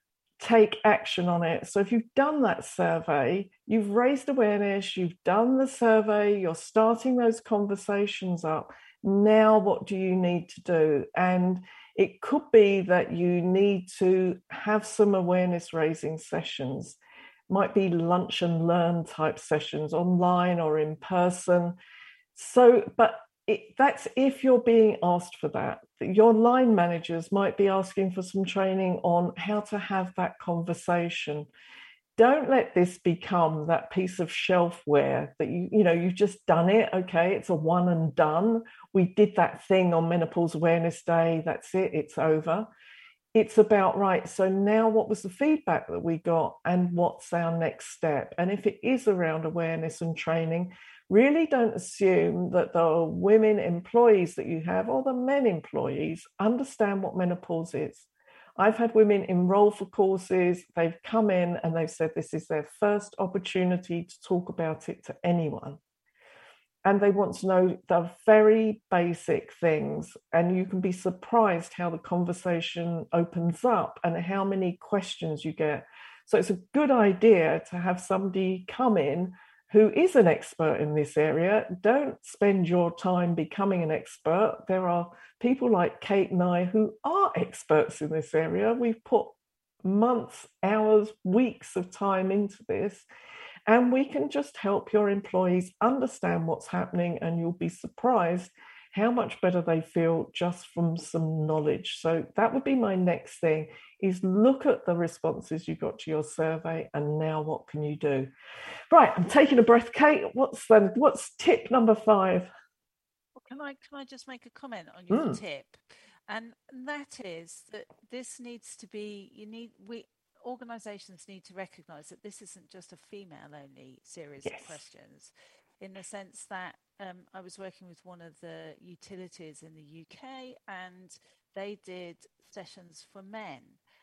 take action on it. So if you've done that survey, you've raised awareness, you've done the survey, you're starting those conversations up. Now, what do you need to do? And it could be that you need to have some awareness raising sessions. Might be lunch and learn type sessions, online or in person. So, but It, that's if you're being asked for that. Your line managers might be asking for some training on how to have that conversation. Don't let this become that piece of shelfware that you, you know, you've just done it. Okay, it's a one and done. We did that thing on Menopause Awareness Day. That's it, it's over. It's about, right, so now what was the feedback that we got and what's our next step? And if it is around awareness and training, really don't assume that the women employees that you have or the men employees understand what menopause is. I've had women enroll for courses, they've come in and they've said this is their first opportunity to talk about it to anyone. And they want to know the very basic things. And you can be surprised how the conversation opens up and how many questions you get. So it's a good idea to have somebody come in who is an expert in this area. Don't spend your time becoming an expert. There are people like Kate and I who are experts in this area. We've put months, hours, weeks of time into this, and we can just help your employees understand what's happening, and you'll be surprised how much better they feel just from some knowledge. So that would be my next thing, is look at the responses you got to your survey, and now what can you do? Right, I'm taking a breath. Kate, what's the, what's tip number five? Well, can I can I just make a comment on your Mm. tip? And that is that this needs to be, you need, we organizations need to recognize that this isn't just a female only series Yes. of questions, in the sense that um, I was working with one of the utilities in the U K, and they did sessions for men.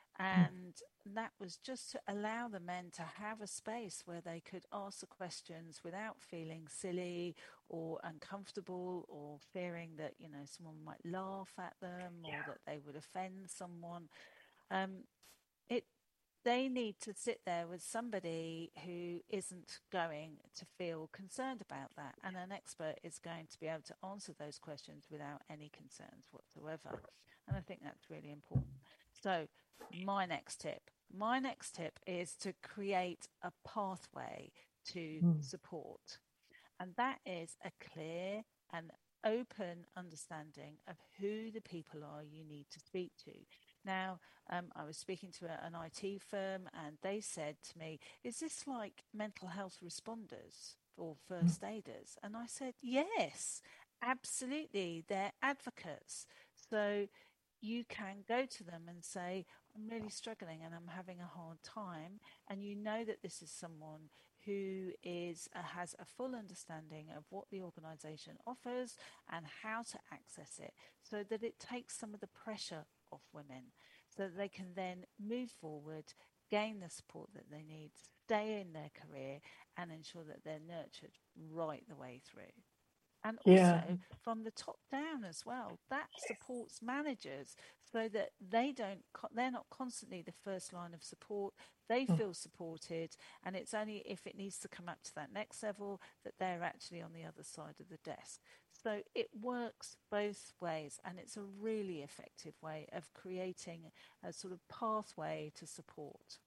And that was just to allow the men to have a space where they could ask the questions without feeling silly or uncomfortable or fearing that, you know, someone might laugh at them or Yeah. that they would offend someone. Um, it they need to sit there with somebody who isn't going to feel concerned about that. And an expert is going to be able to answer those questions without any concerns whatsoever. And I think that's really important. So my next tip, my next tip is to create a pathway to Mm. support. And that is a clear and open understanding of who the people are you need to speak to. Now, um, I was speaking to a, an I T firm, and they said to me, is this like mental health responders or first aiders? And I said, yes, absolutely. They're advocates. So you can go to them and say, I'm really struggling and I'm having a hard time. And you know that this is someone who is uh, has a full understanding of what the organisation offers and how to access it, so that it takes some of the pressure off women, so that they can then move forward, gain the support that they need, stay in their career, and ensure that they're nurtured right the way through. And also Yeah. from the top down as well, that supports managers so that they don't, they're not constantly the first line of support. They Mm. feel supported, and it's only if it needs to come up to that next level that they're actually on the other side of the desk. So it works both ways, and it's a really effective way of creating a sort of pathway to support.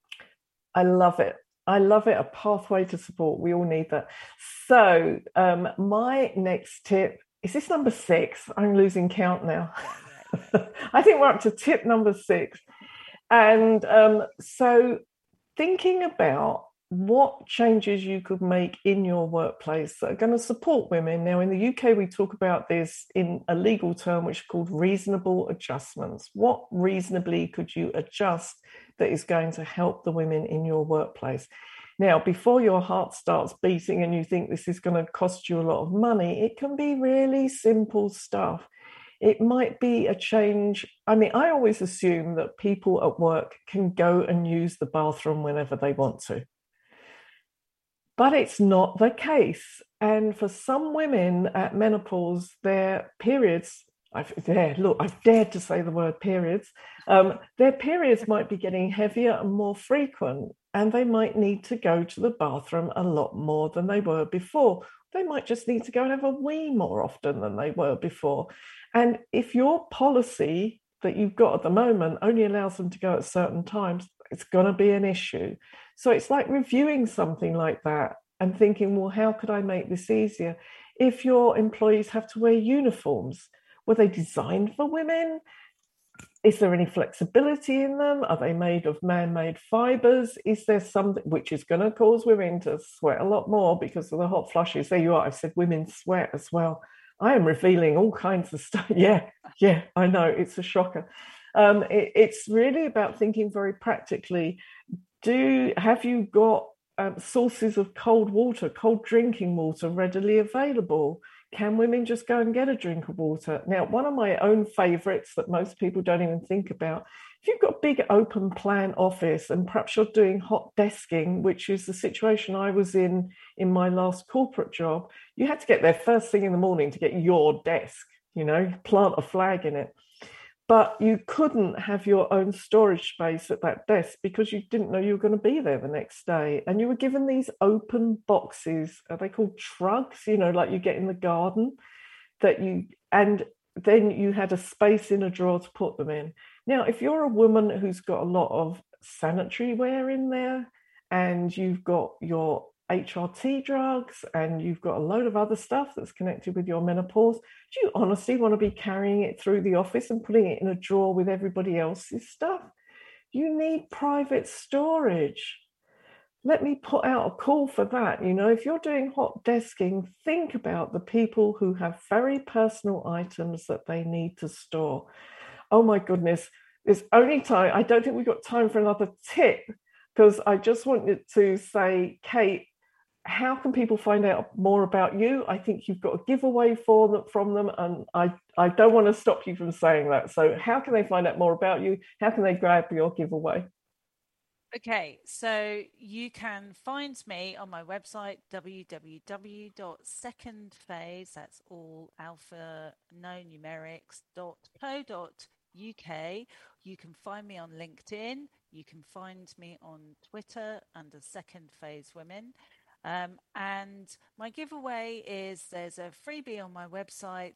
I love it. I love it. A pathway to support. We all need that. So um, my next tip, is this number six? I'm losing count now. I think we're up to tip number six. And um, so thinking about what changes you could make in your workplace that are going to support women. Now, in the U K, we talk about this in a legal term, which is called reasonable adjustments. What reasonably could you adjust that is going to help the women in your workplace? Now, before your heart starts beating and you think this is going to cost you a lot of money, it can be really simple stuff. It might be a change. I mean, I always assume that people at work can go and use the bathroom whenever they want to. But it's not the case. And for some women at menopause, their periods, I've there, look, I've dared to say the word periods, um, their periods might be getting heavier and more frequent, and they might need to go to the bathroom a lot more than they were before. They might just need to go and have a wee more often than they were before. And if your policy that you've got at the moment only allows them to go at certain times, it's going to be an issue. So it's like reviewing something like that and thinking, well, how could I make this easier? If your employees have to wear uniforms, were they designed for women? Is there any flexibility in them? Are they made of man-made fibers? Is there something which is going to cause women to sweat a lot more because of the hot flushes? There you are. I said women sweat as well. I am revealing all kinds of stuff. Yeah, yeah, I know. It's a shocker. Um, it, it's really about thinking very practically. Do have you got um, sources of cold water, cold drinking water readily available? Can women just go and get a drink of water? Now, one of my own favourites that most people don't even think about, if you've got a big open plan office and perhaps you're doing hot desking, which is the situation I was in in my last corporate job, you had to get there first thing in the morning to get your desk, you know, plant a flag in it. But you couldn't have your own storage space at that desk because you didn't know you were going to be there the next day. And you were given these open boxes, are they called trugs, you know, like you get in the garden, that you, and then you had a space in a drawer to put them in. Now, if you're a woman who's got a lot of sanitary ware in there and you've got your H R T drugs and you've got a load of other stuff that's connected with your menopause, do you honestly want to be carrying it through the office and putting it in a drawer with everybody else's stuff? You need private storage. Let me put out a call for that. You know, if you're doing hot desking, think about the people who have very personal items that they need to store. Oh my goodness, there's only time. I don't think we've got time for another tip, because I just wanted to say, Kate, how can people find out more about you? I think you've got a giveaway for them, from them, and I, I don't want to stop you from saying that. So how can they find out more about you? How can they grab your giveaway? Okay, so you can find me on my website, w w w dot second phase, that's all alpha, no numerics, dot co dot u k. You can find me on LinkedIn. You can find me on Twitter under Second Phase Women. Um, and my giveaway is there's a freebie on my website that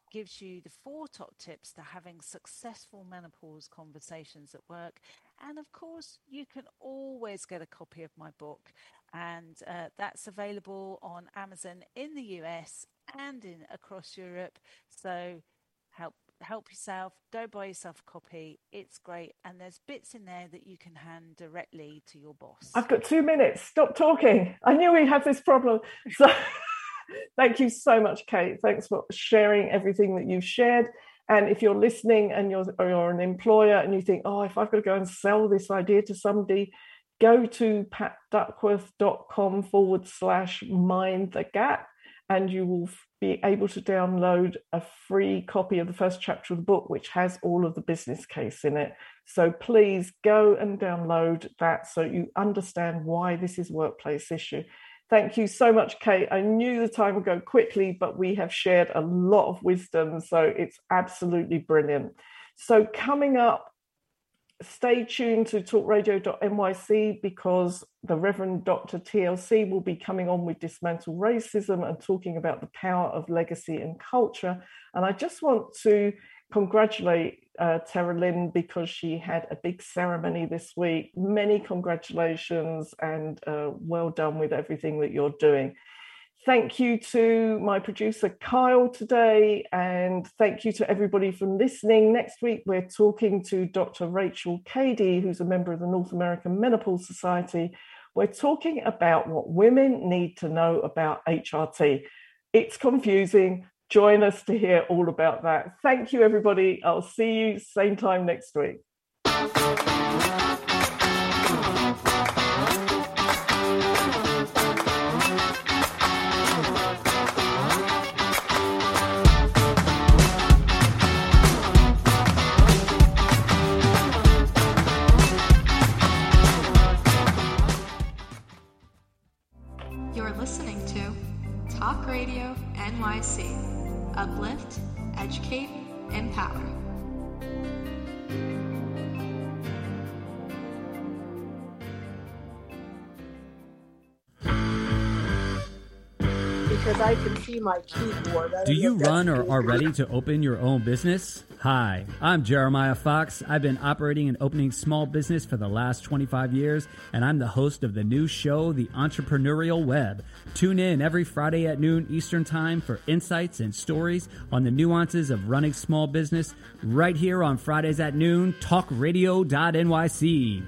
gives you the four top tips to having successful menopause conversations at work. And of course, you can always get a copy of my book, and uh, that's available on Amazon in the U S and in across Europe. So help help yourself. Go buy yourself a copy. It's great, and there's bits in there that you can hand directly to your boss. I've got two minutes. Stop talking. I knew we'd have this problem. So thank you so much, Kate. Thanks for sharing everything that you've shared. And if you're listening and you're, or you're an employer and you think, oh, if I've got to go and sell this idea to somebody, go to patduckworth.com forward slash mind the gap, and you will be able to download a free copy of the first chapter of the book, which has all of the business case in it. So please go and download that so you understand why this is a workplace issue. Thank you so much, Kate. I knew the time would go quickly, but we have shared a lot of wisdom, so it's absolutely brilliant. So coming up, stay tuned to talk radio dot N Y C, because the Reverend Doctor T L C will be coming on with Dismantle Racism and talking about the power of legacy and culture. And I just want to congratulate uh, Tara Lynn, because she had a big ceremony this week. Many congratulations, and uh, well done with everything that you're doing. Thank you to my producer, Kyle, today, and thank you to everybody for listening. Next week, we're talking to Doctor Rachel Cady, who's a member of the North American Menopause Society. We're talking about what women need to know about H R T. It's confusing. Join us to hear all about that. Thank you, everybody. I'll see you same time next week. You're listening to Talk Radio N Y C. Uplift, educate, empower. Because I can see my keyboard. Do you run or are ready to open your own business? Hi, I'm Jeremiah Fox. I've been operating and opening small business for the last twenty-five years, and I'm the host of the new show, The Entrepreneurial Web. Tune in every Friday at noon Eastern Time for insights and stories on the nuances of running small business, right here on Fridays at noon, talk radio dot N Y C.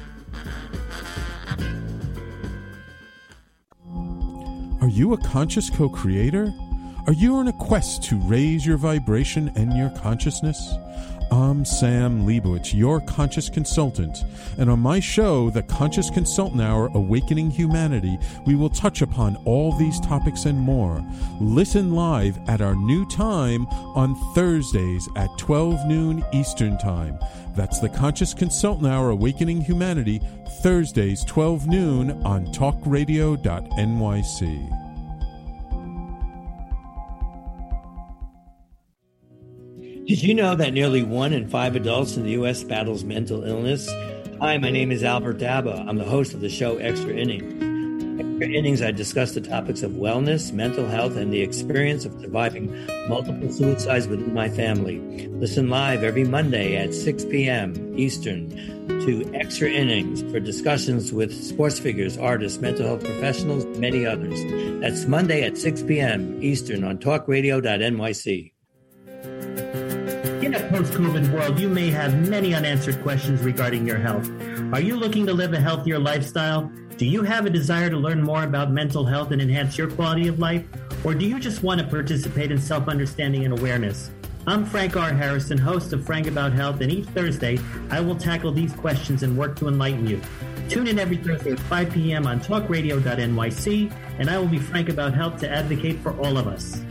Are you a conscious co-creator? Are you on a quest to raise your vibration and your consciousness? I'm Sam Leibowitz, your conscious consultant, and on my show, The Conscious Consultant Hour, Awakening Humanity, we will touch upon all these topics and more. Listen live at our new time on Thursdays at twelve noon Eastern Time. That's The Conscious Consultant Hour, Awakening Humanity, Thursdays, twelve noon on talk radio dot N Y C. Did you know that nearly one in five adults in the U S battles mental illness? Hi, my name is Albert Daba. I'm the host of the show Extra Innings. Extra Innings, I discuss the topics of wellness, mental health, and the experience of surviving multiple suicides within my family. Listen live every Monday at six p.m. Eastern to Extra Innings for discussions with sports figures, artists, mental health professionals, and many others. That's Monday at six p.m. Eastern on talk radio dot N Y C. In a post-COVID world, you may have many unanswered questions regarding your health. Are you looking to live a healthier lifestyle? Do you have a desire to learn more about mental health and enhance your quality of life? Or do you just want to participate in self-understanding and awareness? I'm Frank R. Harrison, host of Frank About Health, and each Thursday, I will tackle these questions and work to enlighten you. Tune in every Thursday at five p.m. on talk radio dot N Y C, and I will be Frank About Health to advocate for all of us.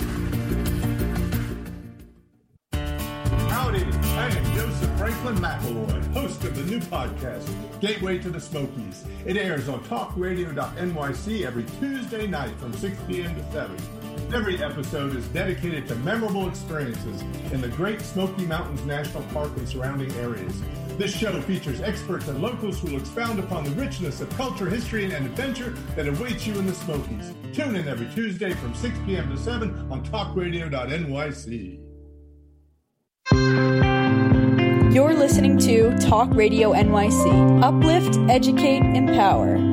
Franklin McElroy, host of the new podcast, Gateway to the Smokies. It airs on talk radio dot N Y C every Tuesday night from six p.m. to seven. Every episode is dedicated to memorable experiences in the Great Smoky Mountains National Park and surrounding areas. This show features experts and locals who will expound upon the richness of culture, history, and adventure that awaits you in the Smokies. Tune in every Tuesday from six p.m. to seven on talk radio dot N Y C. You're listening to Talk Radio N Y C. Uplift, educate, empower.